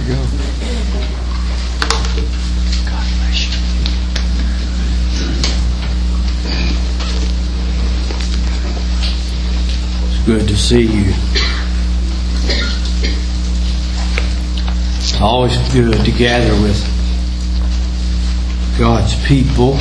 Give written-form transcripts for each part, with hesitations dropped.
you go. God bless you. It's good to see you. It's always good to gather with God's people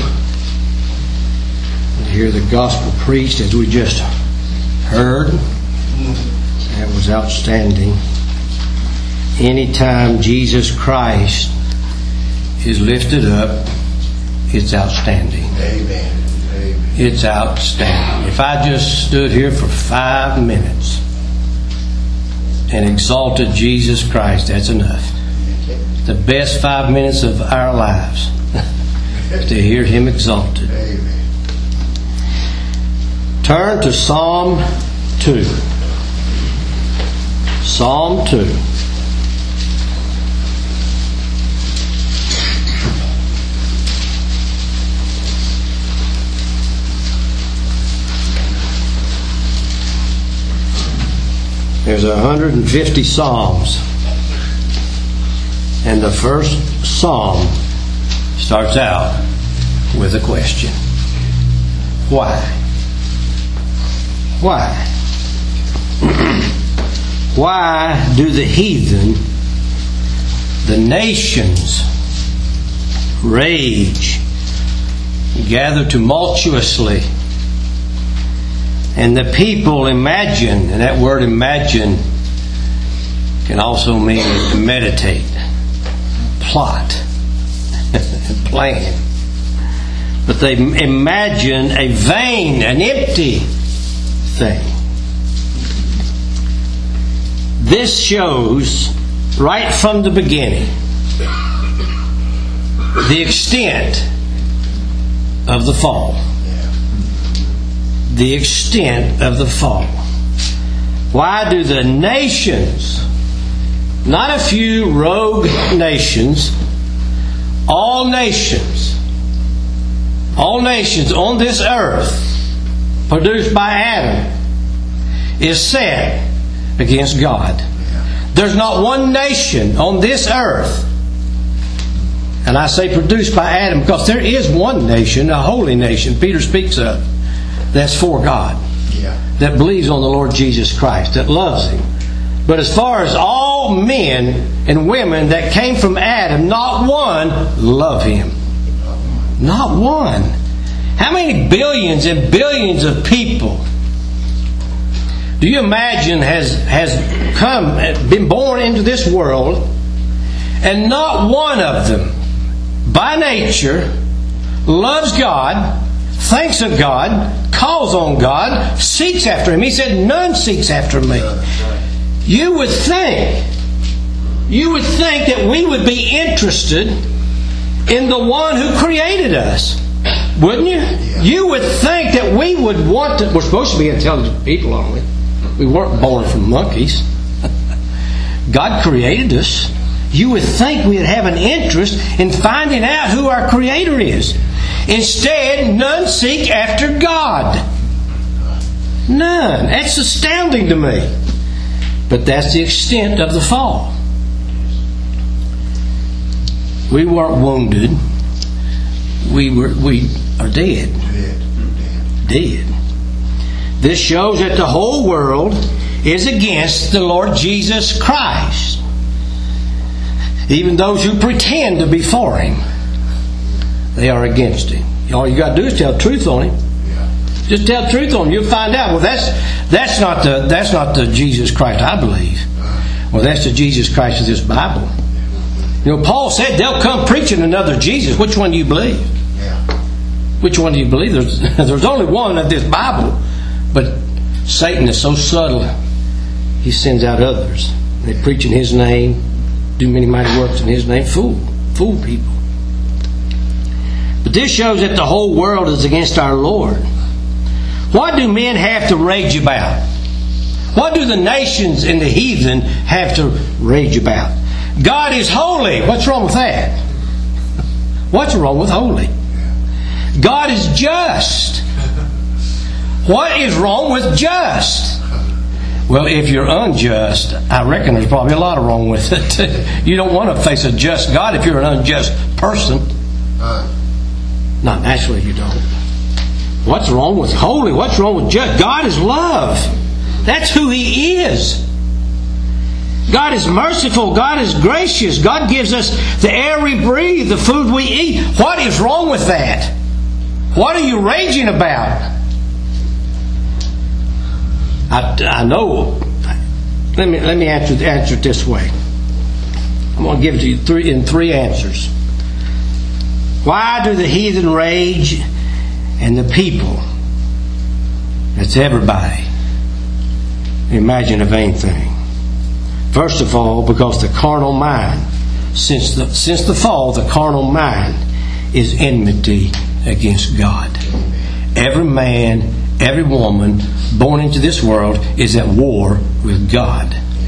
and hear the gospel preached as we just heard. That was outstanding. Anytime Jesus Christ is lifted up, it's outstanding. Amen. Amen. It's outstanding. If I just stood here for 5 minutes and exalted Jesus Christ, that's enough. The best 5 minutes of our lives to hear Him exalted. Amen. Turn to Psalm 2. Psalm 2. There's 150 Psalms. And the first Psalm starts out with a question. Why? Why? Why do the heathen, the nations, rage, gather tumultuously, and the people imagine, and that word imagine can also mean meditate, plot, plan. But they imagine a vain, an empty thing. This shows right from the beginning the extent of the fall. The extent of the fall. Why do the nations, not a few rogue nations, all nations on this earth produced by Adam is set against God. There's not one nation on this earth, and I say produced by Adam because there is one nation, a holy nation Peter speaks of, that's for God, that believes on the Lord Jesus Christ, that loves Him. But as far as all men and women that came from Adam, not one love Him. Not one. How many billions and billions of people do you imagine has been born into this world, and not one of them by nature loves God, thinks of God, calls on God, seeks after Him? He said, none seeks after me. You would think that we would be interested in the one who created us, wouldn't you? You would think that we would want to. We're supposed to be intelligent people, aren't we? We weren't born from monkeys. God created us. You would think we'd have an interest in finding out who our Creator is. Instead, none seek after God. None. That's astounding to me. But that's the extent of the fall. We weren't wounded. We are dead. Dead. This shows that the whole world is against the Lord Jesus Christ. Even those who pretend to be for Him, they are against Him. All you got to do is tell the truth on Him. Just tell the truth on Him. You'll find out. Well, that's not the Jesus Christ I believe. Well, that's the Jesus Christ of this Bible. You know, Paul said they'll come preaching another Jesus. Which one do you believe? Which one do you believe? There's only one of this Bible. But Satan is so subtle, he sends out others. They preach in His name, do many mighty works in His name. Fool people. But this shows that the whole world is against our Lord. What do men have to rage about? What do the nations and the heathen have to rage about? God is holy. What's wrong with that? What's wrong with holy? God is just. What is wrong with just? Well, if you're unjust, I reckon there's probably a lot wrong with it. You don't want to face a just God if you're an unjust person. Not naturally, you don't. What's wrong with holy? What's wrong with just? God is love. That's who He is. God is merciful. God is gracious. God gives us the air we breathe, the food we eat. What is wrong with that? What are you raging about? I know. Let me answer it this way. I'm going to give it to you three answers. Why do the heathen rage and the people? That's everybody. Imagine a vain thing. First of all, because the carnal mind, since the fall, the carnal mind is enmity against God. Every man, every woman born into this world is at war with God.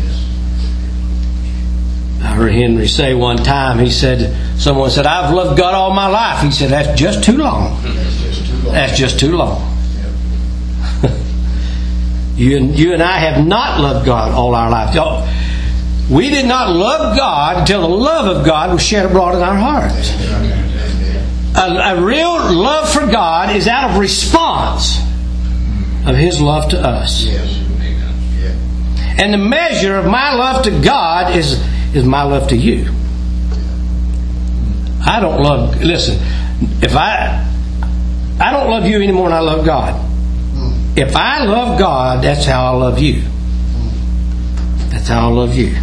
I heard Henry say one time, someone said, I've loved God all my life. He said, that's just too long. That's just too long. You and I have not loved God all our life. We did not love God until the love of God was shed abroad in our hearts. A real love for God is out of response of His love to us. And the measure of my love to God is my love to you. I don't love... Listen, if I don't love you any more than I love God. If I love God, that's how I love you. That's how I love you.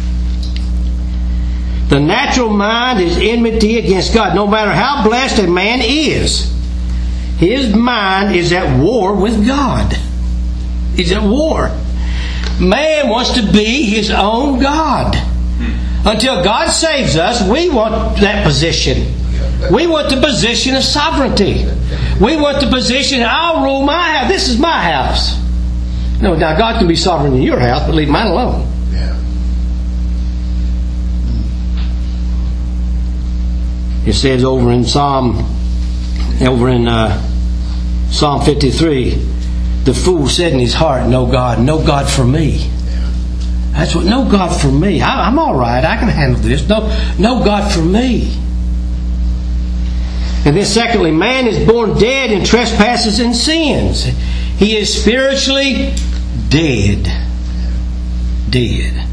The natural mind is enmity against God. No matter how blessed a man is, his mind is at war with God. He's at war. Man wants to be his own God. Until God saves us, we want that position. We want the position of sovereignty. We want the position, I'll rule my house. This is my house. No, now God can be sovereign in your house, but leave mine alone. It says over in Psalm 53, the fool said in his heart, no God for me. That's what, no God for me. I'm all right. I can handle this. No God for me. And then secondly, man is born dead in trespasses and sins. He is spiritually dead. Dead.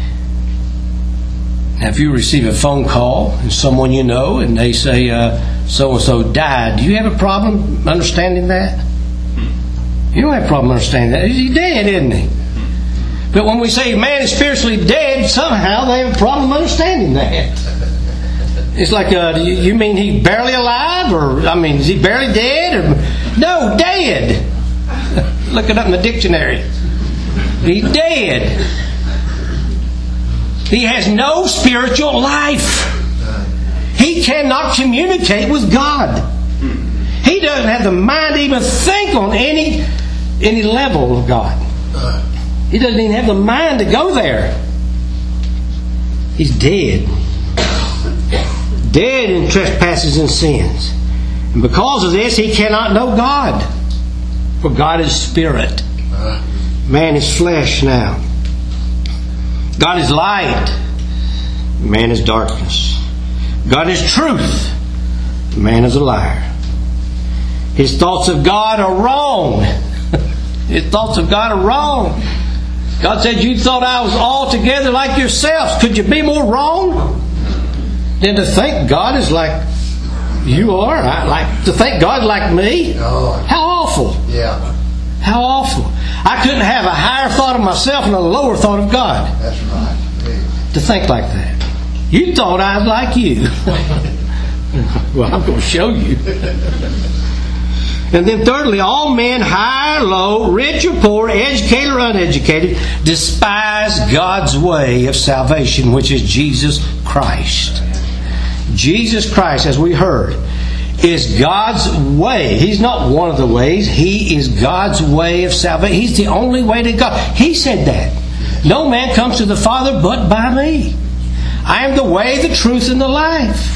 Now, if you receive a phone call and someone you know and they say so-and-so died, do you have a problem understanding that? You don't have a problem understanding that. He's dead, isn't he? But when we say man is spiritually dead, somehow they have a problem understanding that. It's like, you mean he's barely alive? Or, is he barely dead? Or, no, dead. Look it up in the dictionary. He's dead. He has no spiritual life. He cannot communicate with God. He doesn't have the mind to even think on any level of God. He doesn't even have the mind to go there. He's dead. Dead in trespasses and sins. And because of this, he cannot know God. For God is spirit. Man is flesh now. God is light. Man is darkness. God is truth. Man is a liar. His thoughts of God are wrong. His thoughts of God are wrong. God said, you thought I was altogether like yourselves. Could you be more wrong than to think God is like you are? To think God like me? How awful. Yeah. How awful. I couldn't have a higher thought of myself and a lower thought of God. That's right. To think like that. You thought I was like you. Well, I'm going to show you. And then thirdly, all men, high or low, rich or poor, educated or uneducated, despise God's way of salvation, which is Jesus Christ. Jesus Christ, as we heard, is God's way. He's not one of the ways. He is God's way of salvation. He's the only way to God. He said that. No man comes to the Father but by me. I am the way, the truth, and the life.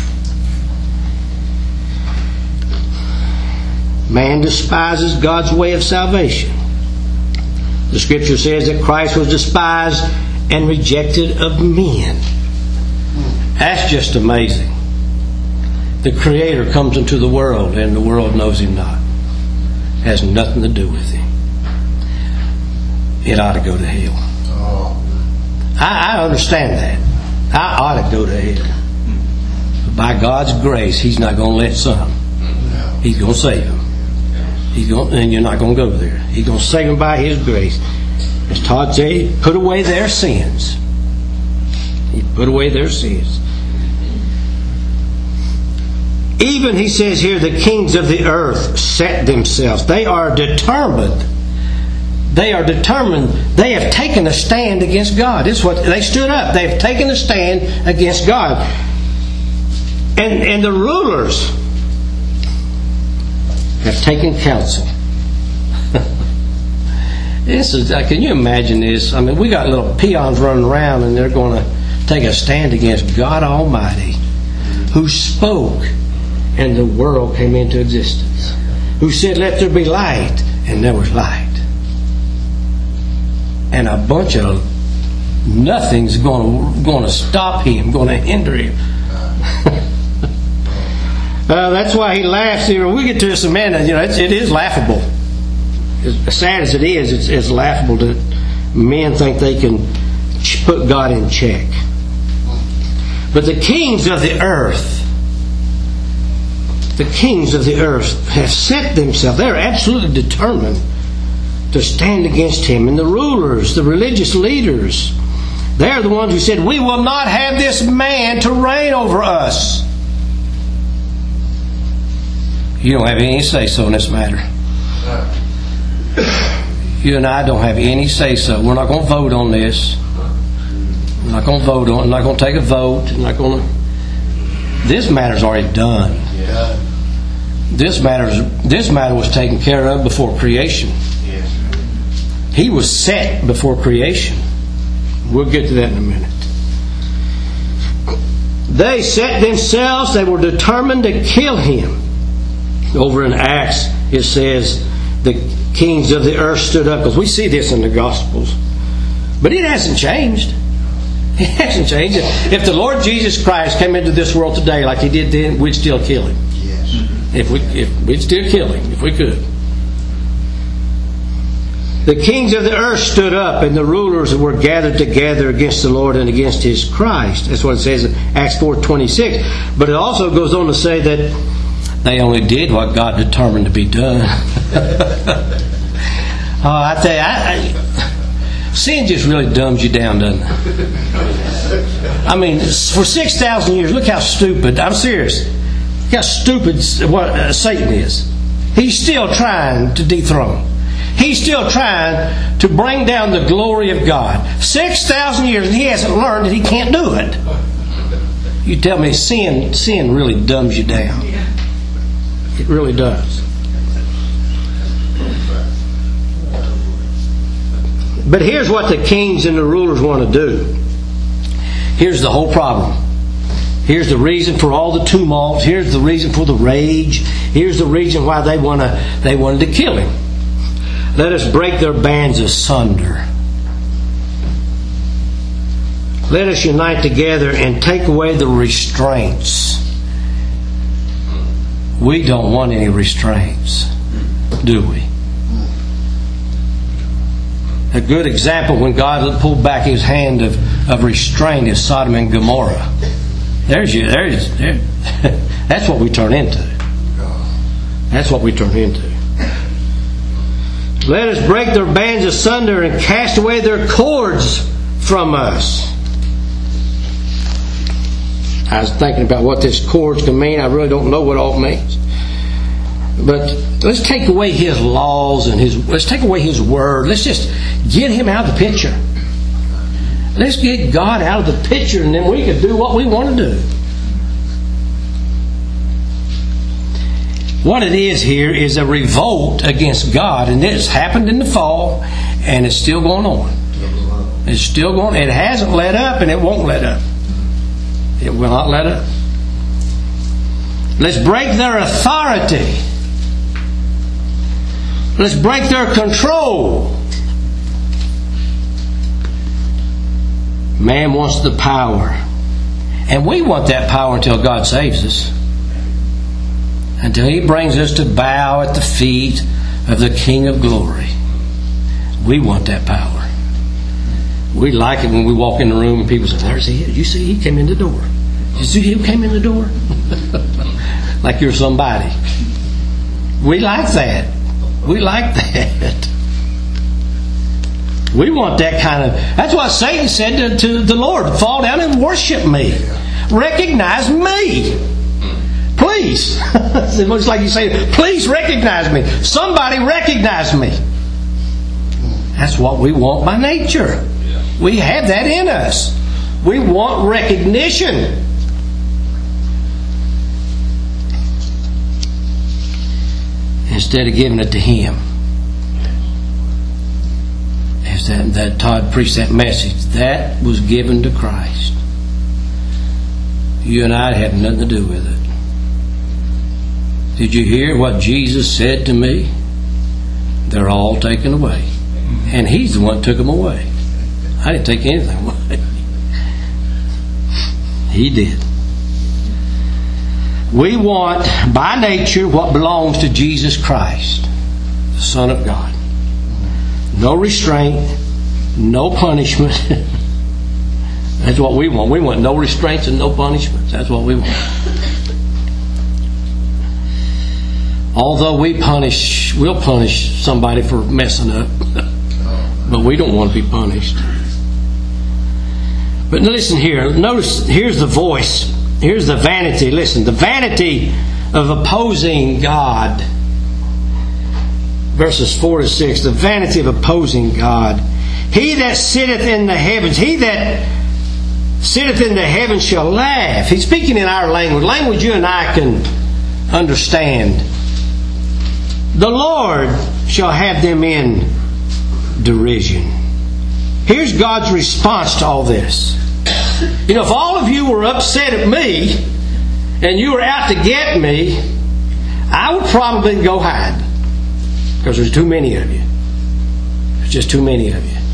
Man despises God's way of salvation. The Scripture says that Christ was despised and rejected of men. That's just amazing. The Creator comes into the world and the world knows Him not. Has nothing to do with Him. It ought to go to hell. I understand that. I ought to go to hell. But by God's grace, He's not going to let some. He's going to save them. And you're not going to go there. He's going to save them by His grace. As Todd said, He put away their sins. He put away their sins. Even, he says here, the kings of the earth set themselves. They are determined. They are determined. They have taken a stand against God. This is what they stood up. They have taken a stand against God. And the rulers have taken counsel. This is, can you imagine this? I mean, we got little peons running around and they're going to take a stand against God Almighty, who spoke and the world came into existence, who said, "Let there be light," and there was light. And a bunch of nothing's going to stop Him, going to hinder Him. That's why He laughs here. When we get to this, man, it is laughable. As sad as it is, it's laughable that men think they can put God in check. But the kings of the earth have set themselves. They're absolutely determined to stand against Him. And the rulers, the religious leaders, they're the ones who said, "We will not have this man to reign over us." You don't have any say-so in this matter. You and I don't have any say-so. We're not going to vote on this. We're not going to vote on it. We're not going to take a vote. We're not going to... This matter's already done. Yeah. This matter was taken care of before creation. Yes. He was set before creation. We'll get to that in a minute. They set themselves. They were determined to kill Him. Over in Acts, it says the kings of the earth stood up, because we see this in the Gospels. But it hasn't changed. It hasn't changed. If the Lord Jesus Christ came into this world today like He did then, we'd still kill Him. If we'd still kill Him, if we could. The kings of the earth stood up, and the rulers were gathered together against the Lord and against His Christ. That's what it says in Acts 4:26. But it also goes on to say that they only did what God determined to be done. I tell you, sin just really dumbs you down, doesn't it? I mean, for 6,000 years, look how stupid. I'm serious. Look how stupid Satan is. He's still trying to dethrone. He's still trying to bring down the glory of God. 6,000 years, and he hasn't learned that he can't do it. You tell me sin really dumbs you down. It really does. But here's what the kings and the rulers want to do. Here's the whole problem. Here's the reason for all the tumult. Here's the reason for the rage. Here's the reason why they wanted to kill Him. Let us break their bands asunder. Let us unite together and take away the restraints. We don't want any restraints, do we? A good example when God pulled back His hand of restraint is Sodom and Gomorrah. That's what we turn into. That's what we turn into. Let us break their bands asunder and cast away their cords from us. I was thinking about what this cords can mean. I really don't know what all it means. But let's take away His laws and let's take away His word. Let's just get Him out of the picture. Let's get God out of the picture, and then we can do what we want to do. What it is here is a revolt against God, and this happened in the fall, and it's still going on. It's still going. It hasn't let up, and it won't let up. It will not let up. Let's break their authority. Let's break their control. Man wants the power. And we want that power until God saves us. Until He brings us to bow at the feet of the King of Glory. We want that power. We like it when we walk in the room and people say, "There's He. You see, He came in the door. You see He came in the door?" Like you're somebody. We like that. We like that. We want that kind of... That's what Satan said to the Lord. Fall down and worship me. Recognize me. Please. It's like you say, please recognize me. Somebody recognize me. That's what we want by nature. We have that in us. We want recognition. Instead of giving it to Him. As that Todd preached that message, that was given to Christ. You and I had nothing to do with it. Did you hear what Jesus said to me? They're all taken away. And He's the one that took them away. I didn't take anything away. He did. We want, by nature, what belongs to Jesus Christ, the Son of God. No restraint, no punishment. That's what we want. We want no restraints and no punishments. That's what we want. Although we'll punish somebody for messing up. But we don't want to be punished. But listen here. Notice, here's the voice. Here's the vanity. Listen, the vanity of opposing God. Verses 4 to 6. The vanity of opposing God. He that sitteth in the heavens. He that sitteth in the heavens shall laugh. He's speaking in our language. Language you and I can understand. The Lord shall have them in derision. Here's God's response to all this. You know, if all of you were upset at me and you were out to get me, I would probably go hide. Because there's too many of you. There's just too many of you.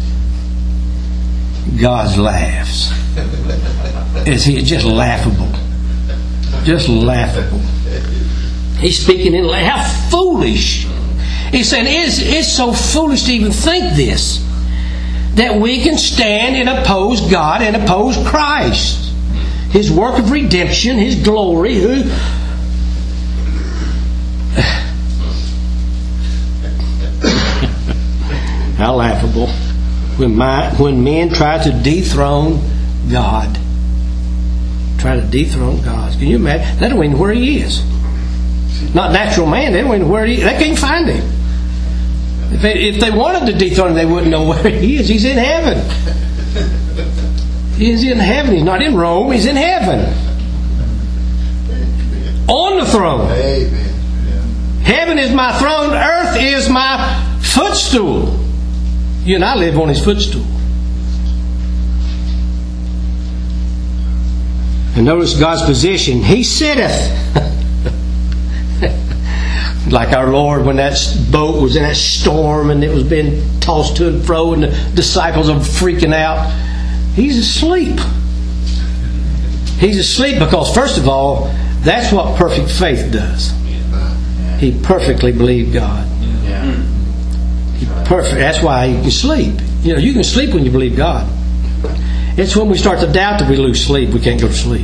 God laughs. It's just laughable. Just laughable. He's speaking in how foolish. He's saying it's so foolish to even think this. That we can stand and oppose God and oppose Christ. His work of redemption, His glory. How laughable. When men try to dethrone God. Try to dethrone God. Can you imagine? They don't even know where He is. Not natural man. They don't even know where He is. They can't find Him. If they wanted to dethrone Him, they wouldn't know where He is. He's in heaven. He's in heaven. He's not in Rome. He's in heaven. On the throne. Heaven is my throne. Earth is my footstool. You and I live on His footstool. And notice God's position. He sitteth. Like our Lord when that boat was in that storm and it was being tossed to and fro and the disciples are freaking out. He's asleep. He's asleep because, first of all, that's what perfect faith does. He perfectly believed God. That's why you can sleep. You know, you can sleep when you believe God. It's when we start to doubt that we lose sleep. We can't go to sleep.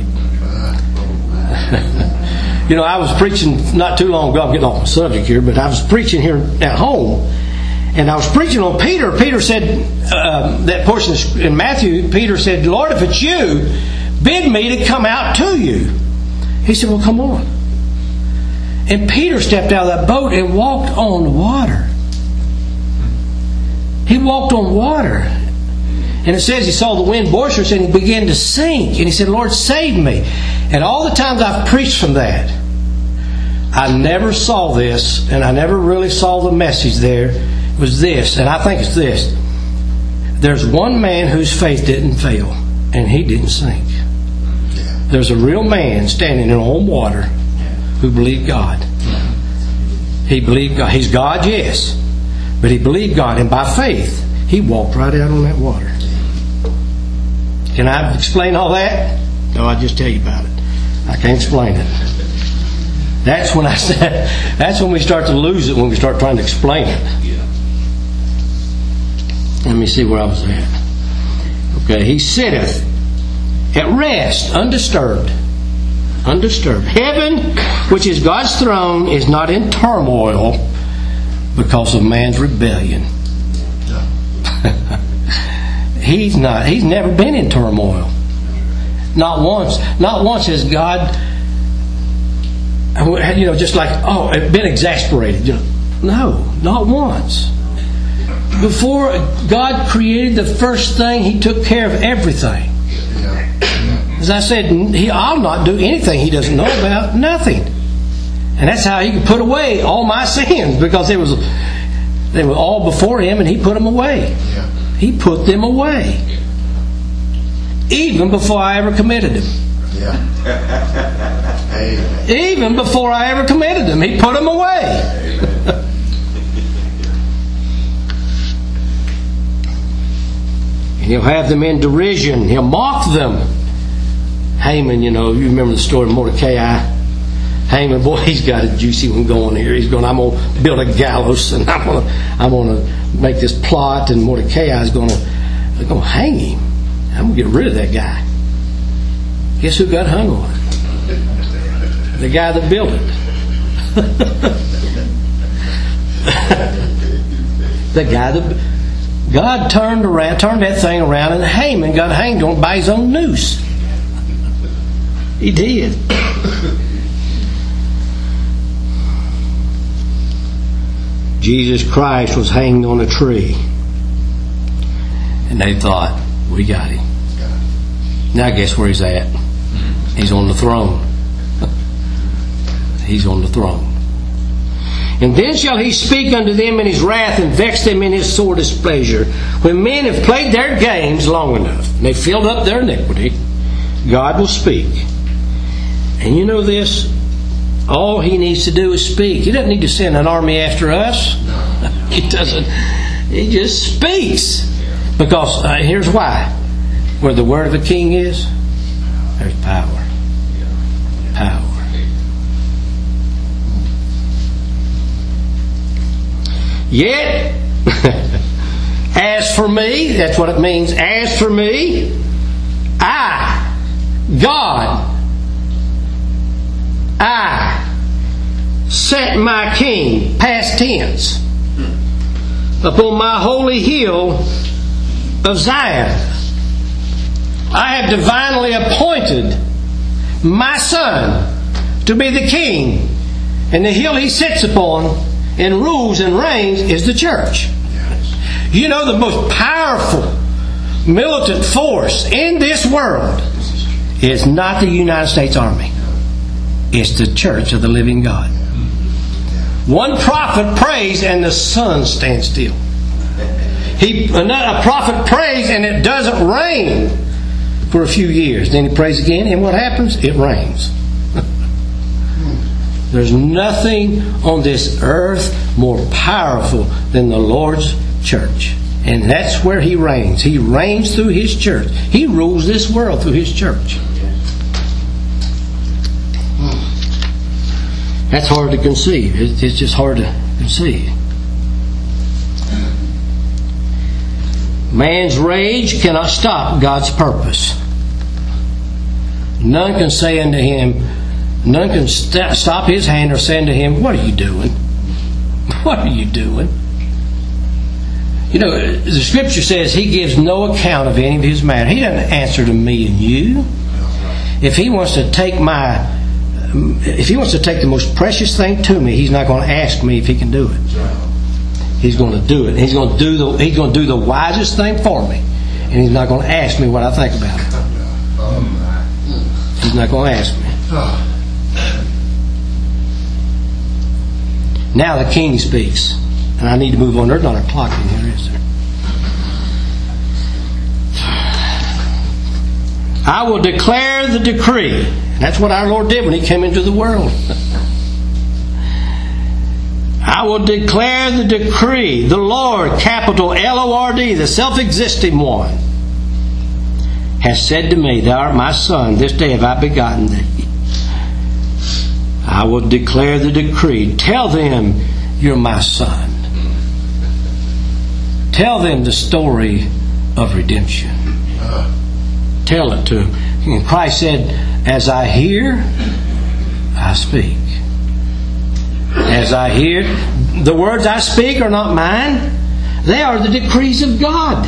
You know, I was preaching not too long ago. I'm getting off the subject here, but I was preaching here at home. And I was preaching on Peter. Peter said, that portion in Matthew, Peter said, "Lord, if it's you, bid me to come out to you." He said, "Well, come on." And Peter stepped out of that boat and walked on water. He walked on water. And it says he saw the wind boisterous and he began to sink. And he said, "Lord, save me." And all the times I've preached from that, I never saw this, and I never really saw the message there, was this, and I think it's this. There's one man whose faith didn't fail, and he didn't sink. There's a real man standing in on water who believed God. He believed God. He's God, yes. But he believed God, and by faith, he walked right out on that water. Can I explain all that? No, I'll just tell you about it. I can't explain it. That's when I said, that's when we start to lose it, when we start trying to explain it. Let me see where I was at. Okay, he sitteth at rest, undisturbed. Undisturbed. Heaven, which is God's throne, is not in turmoil because of man's rebellion. He's never been in turmoil. Not once. Not once has God, just like, been exasperated. No, not once. Before God created the first thing, He took care of everything. As I said, I'll not do anything He doesn't know about. Nothing. And that's how He could put away all my sins, because they were all before Him, and He put them away. He put them away. Even before I ever committed them. Even before I ever committed them, He put them away. He'll have them in derision. He'll mock them. Haman, you remember the story of Mordecai. Haman, boy, he's got a juicy one going here. He's going, I'm going to build a gallows, and I'm going to make this plot, and Mordecai is going to hang him. I'm going to get rid of that guy. Guess who got hung on it? The guy that built it. The guy that God turned that thing around, and Haman got hanged on by his own noose. He did. Jesus Christ was hanged on a tree, and they thought, we got him. Now guess where he's at? He's on the throne. He's on the throne. And then shall He speak unto them in His wrath, and vex them in His sore displeasure. When men have played their games long enough, and they've filled up their iniquity, God will speak. And you know this? All He needs to do is speak. He doesn't need to send an army after us. He doesn't. He just speaks. Because here's why. Where the word of a king is, there's power. Power. Yet, as for me, that's what it means. As for me, God, set my king, past tense, upon my holy hill of Zion. I have divinely appointed my Son to be the king, and the hill He sits upon and rules and reigns is the church. You know, the most powerful militant force in this world is not the United States Army. It's the church of the living God. One prophet prays and the sun stands still. A prophet prays and it doesn't rain for a few years. Then he prays again, and what happens? It rains. There's nothing on this earth more powerful than the Lord's church. And that's where He reigns. He reigns through His church. He rules this world through His church. That's hard to conceive. It's just hard to conceive. Man's rage cannot stop God's purpose. None can say unto Him, none can stop His hand or say unto Him, what are you doing? What are you doing? You know, the Scripture says He gives no account of any of His matter. He doesn't answer to me and you. If He wants to take the most precious thing to me, He's not going to ask me if He can do it. He's going to do it. He's going to do the wisest thing for me, and He's not going to ask me what I think about it. He's not going to ask me. Now the King speaks, and I need to move on. There's not a clock in here, is there? I will declare the decree. That's what our Lord did when He came into the world. I will declare the decree. The Lord, capital Lord, the self-existing one, hast said to me, Thou art my Son, this day have I begotten thee. I will declare the decree. Tell them you're my Son. Tell them the story of redemption. Tell it to them. And Christ said, as I hear, I speak. As I hear, the words I speak are not mine. They are the decrees of God.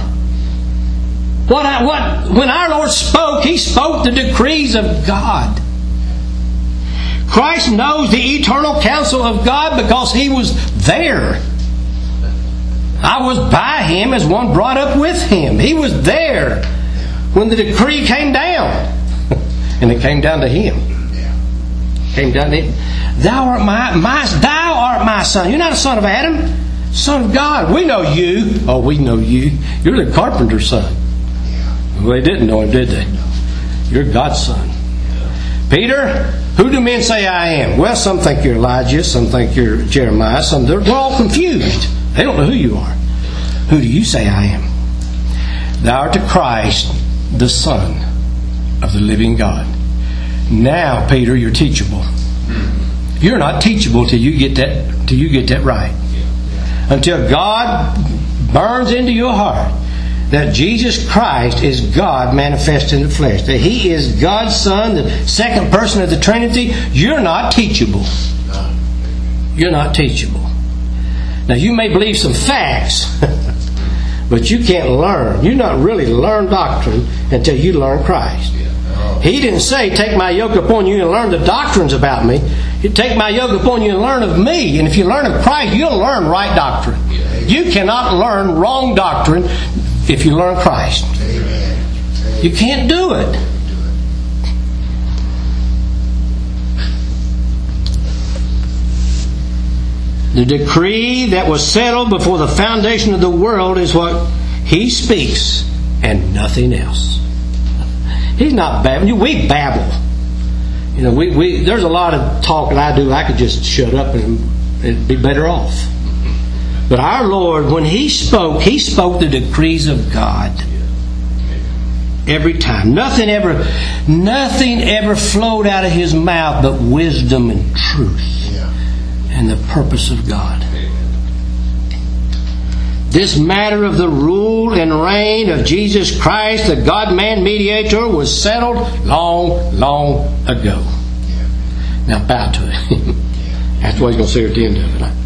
When our Lord spoke, He spoke the decrees of God. Christ knows the eternal counsel of God because He was there. I was by Him as one brought up with Him. He was there when the decree came down. And it came down to Him. Came down to Him. Thou art my Son. You're not a son of Adam. Son of God. We know you. Oh, we know you. You're the carpenter's son. Well, they didn't know Him, did they? You're God's son. Peter, who do men say I am? Well, some think you're Elijah. Some think you're Jeremiah. They're all confused. They don't know who you are. Who do you say I am? Thou art the Christ, the Son of the living God. Now, Peter, you're teachable. You're not teachable till you get that right. Until God burns into your heart that Jesus Christ is God manifest in the flesh. That He is God's Son, the second person of the Trinity. You're not teachable. You're not teachable. Now, you may believe some facts, but you can't learn. You not really learn doctrine until you learn Christ. He didn't say, take my yoke upon you and learn the doctrines about me. You take my yoke upon you and learn of me. And if you learn of Christ, you'll learn right doctrine. You cannot learn wrong doctrine if you learn Christ. You can't do it. The decree that was settled before the foundation of the world is what He speaks and nothing else. He's not babbling. We babble. You know, we there's a lot of talk that I do. I could just shut up and it'd be better off. But our Lord, when He spoke the decrees of God. Every time. Nothing ever flowed out of His mouth but wisdom and truth. And the purpose of God. This matter of the rule and reign of Jesus Christ, the God-man mediator, was settled long, long ago. Now bow to Him. That's what He's going to say at the end of it.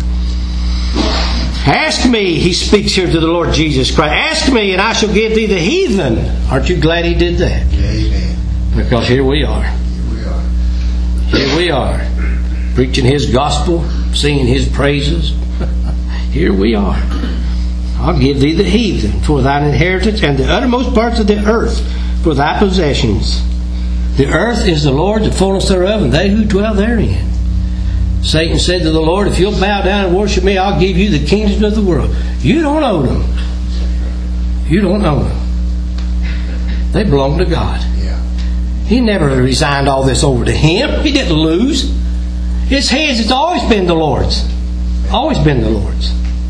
Ask me, He speaks here to the Lord Jesus Christ. Ask me and I shall give thee the heathen. Aren't you glad He did that? Amen. Because here we are. Here we are. Preaching His gospel, singing His praises. Here we are. I'll give thee the heathen for thine inheritance, and the uttermost parts of the earth for thy possessions. The earth is the Lord, the fullness thereof, and they who dwell therein. Satan said to the Lord, if you'll bow down and worship me, I'll give you the kingdoms of the world. You don't own them. You don't own them. They belong to God. He never resigned all this over to Him. He didn't lose. It's His. It's always been the Lord's. Always been the Lord's.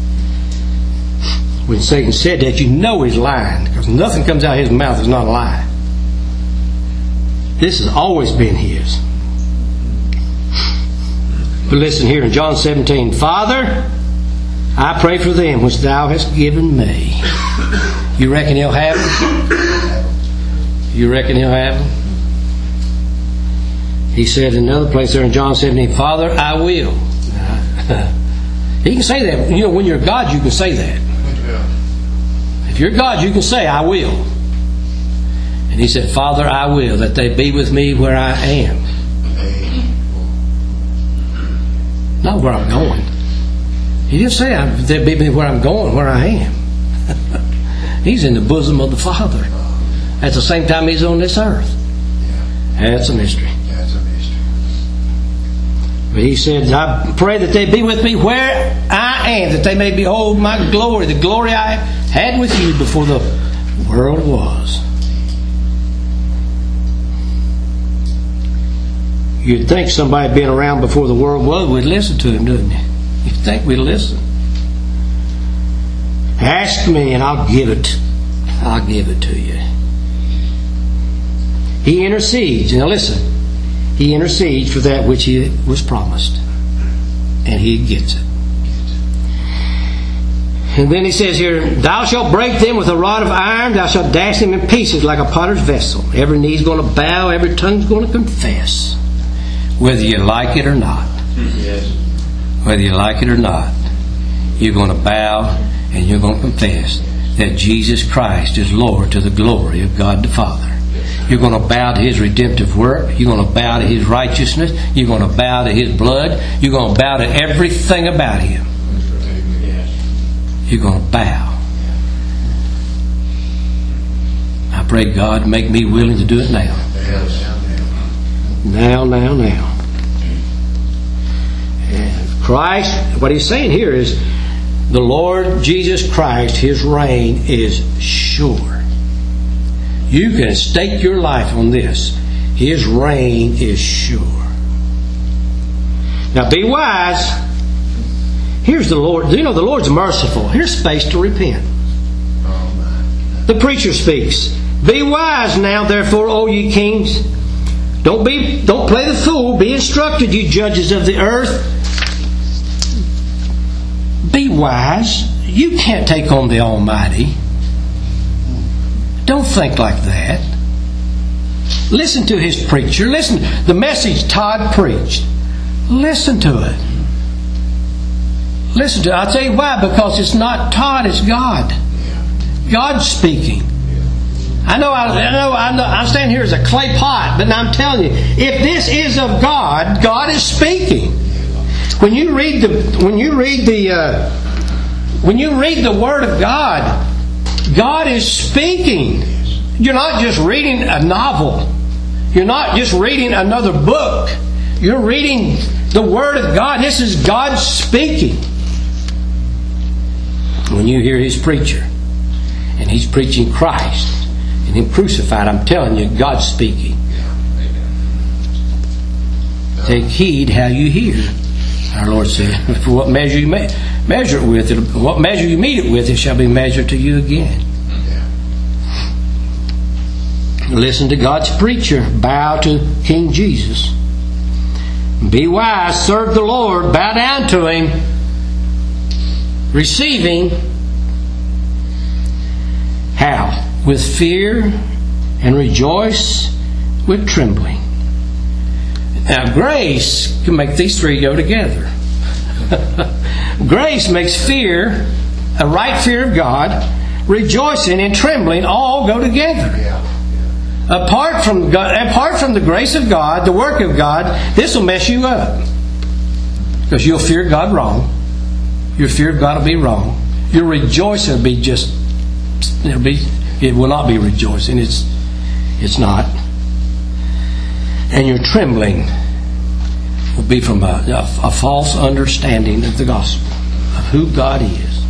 When Satan said that, you know he's lying, because nothing comes out of his mouth is not a lie. This has always been His. But listen here in John 17. Father, I pray for them which Thou hast given me. You reckon He'll have them? You reckon He'll have them? He said in another place there in John 17, Father, I will. He can say that. You know, when you're God, you can say that. If you're God, you can say, I will. And He said, Father, I will, that they be with me where I am. Not where I'm going. He didn't say they be with me where I'm going, where I am. He's in the bosom of the Father. At the same time He's on this earth. That's a mystery. But He said, I pray that they be with me where I am, that they may behold my glory, the glory I had with you before the world was. You'd think somebody being around before the world was would listen to Him, doesn't you? You'd think we'd listen. Ask me and I'll give it. I'll give it to you. He intercedes. Now listen. He intercedes for that which he was promised. And he gets it. And then he says here, thou shalt break them with a rod of iron, thou shalt dash them in pieces like a potter's vessel. Every knee's going to bow, every tongue's going to confess. Whether you like it or not. Yes. Whether you like it or not, you're going to bow and you're going to confess that Jesus Christ is Lord to the glory of God the Father. You're going to bow to His redemptive work. You're going to bow to His righteousness. You're going to bow to His blood. You're going to bow to everything about Him. You're going to bow. I pray God make me willing to do it now. Now. And Christ, what He's saying here is the Lord Jesus Christ, His reign is sure. You can stake your life on this. His reign is sure. Now be wise. Here's the Lord. You know the Lord's merciful. Here's space to repent. The preacher speaks. Be wise now, therefore, O ye kings. Don't play the fool. Be instructed, you judges of the earth. Be wise. You can't take on the Almighty. Don't think like that. Listen to his preacher. Listen to the message Todd preached. Listen to it. Listen to it. I'll tell you why. Because it's not Todd, it's God. God's speaking. I know I stand here as a clay pot, but I'm telling you, if this is of God, God is speaking. When you read the Word of God, God is speaking. You're not just reading a novel. You're not just reading another book. You're reading the Word of God. This is God speaking. When you hear His preacher, and he's preaching Christ, and Him crucified, I'm telling you, God's speaking. Take heed how you hear. Our Lord said, for what measure you measure it with, what measure you meet it with, it shall be measured to you again. Listen to God's preacher. Bow to King Jesus. Be wise. Serve the Lord. Bow down to Him. Receiving. How? With fear, and rejoice with trembling. Now, grace can make these three go together. Grace makes fear, a right fear of God, rejoicing and trembling all go together. Apart from the grace of God, the work of God, this will mess you up. Because you'll fear God wrong. Your fear of God will be wrong. Your rejoicing will be it will not be rejoicing. It's not. And your trembling will be from a false understanding of the gospel, of who God is.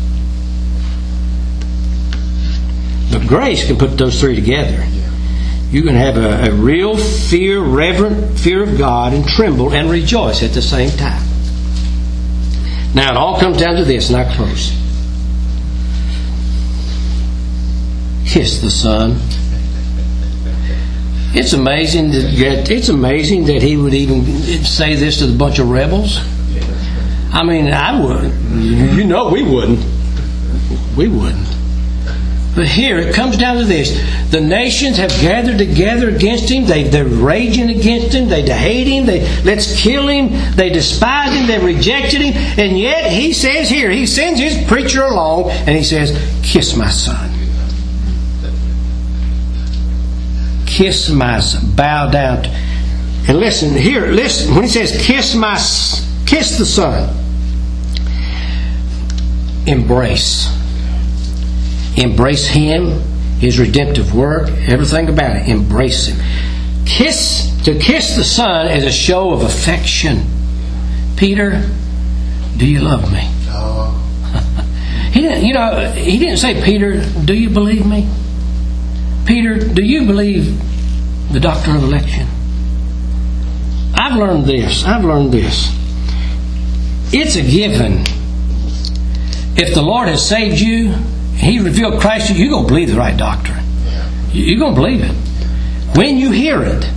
But grace can put those three together. You can have a real fear, reverent fear of God, and tremble and rejoice at the same time. Now it all comes down to this, and I close. Kiss the Son. It's amazing that He would even say this to a bunch of rebels. I mean, I wouldn't. You know, we wouldn't. We wouldn't. But here it comes down to this: the nations have gathered together against Him. They're raging against Him. They hate Him. Let's kill Him. They despise Him. They rejected Him. And yet He says here, He sends His preacher along, and He says, "Kiss my Son." Kiss my Son. Bow down. And listen here. Listen when He says, "Kiss the Son." Embrace. Embrace Him, His redemptive work, everything about it. Embrace Him. To kiss the Son is a show of affection. Peter, do you love me? He didn't say, Peter, do you believe me? Peter, do you believe the doctrine of election? I've learned this. It's a given. If the Lord has saved you, He revealed Christ to you, you're going to believe the right doctrine. You're going to believe it. When you hear it,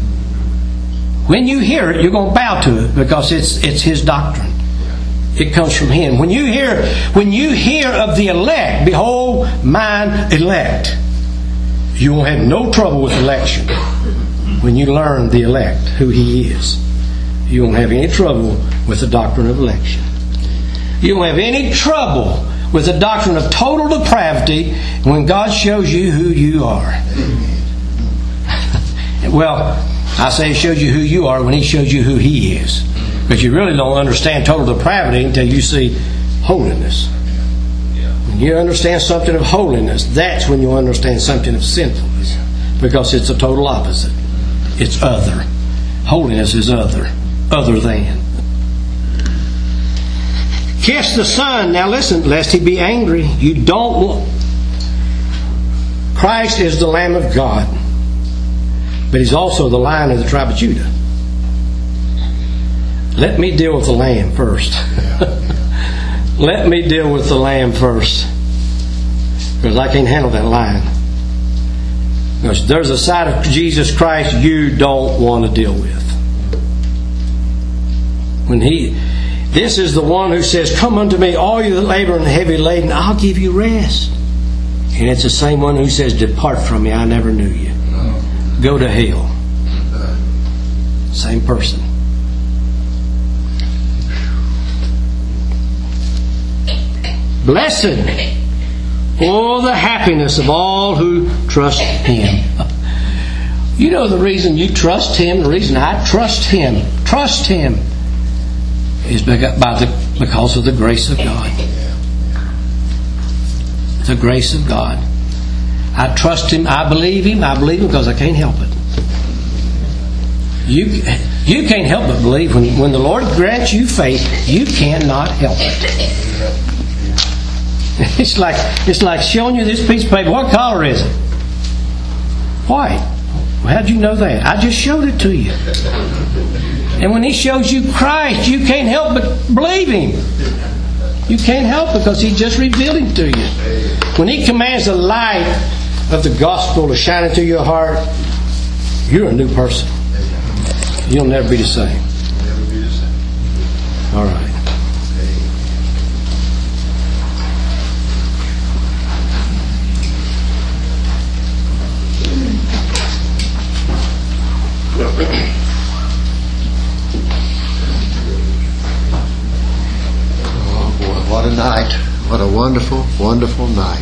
you're going to bow to it because it's His doctrine. It comes from Him. When you hear of the elect, behold, mine elect, you won't have no trouble with election. When you learn the elect, who He is, you won't have any trouble with the doctrine of election. You won't have any trouble with the doctrine of total depravity when God shows you who you are. Well, I say He shows you who you are when He shows you who He is. But you really don't understand total depravity until you see holiness. When you understand something of holiness, that's when you understand something of sinfulness. Because it's a total opposite. It's other. Holiness is other. Other than. Kiss the Son. Now listen, lest He be angry. You don't want... Christ is the Lamb of God. But He's also the Lion of the tribe of Judah. Let me deal with the Lamb first. Let me deal with the Lamb first. Because I can't handle that Lion. Because there's a side of Jesus Christ you don't want to deal with. This is the one who says, come unto me, all you that labor and heavy laden, I'll give you rest. And it's the same one who says, depart from me, I never knew you. Go to hell. Same person. Blessed, oh, the happiness of all who trust Him. You know the reason you trust Him, the reason I trust Him, is because of the grace of God. The grace of God. I trust Him, I believe Him because I can't help it. You can't help but believe. When the Lord grants you faith, you cannot help it. It's like showing you this piece of paper. What color is it? White. Well, how'd you know that? I just showed it to you. And when He shows you Christ, you can't help but believe Him. You can't help because He just revealed Him to you. When He commands the light of the gospel to shine into your heart, you're a new person. You'll never be the same. All right. Oh boy, what a night. What a wonderful, wonderful night.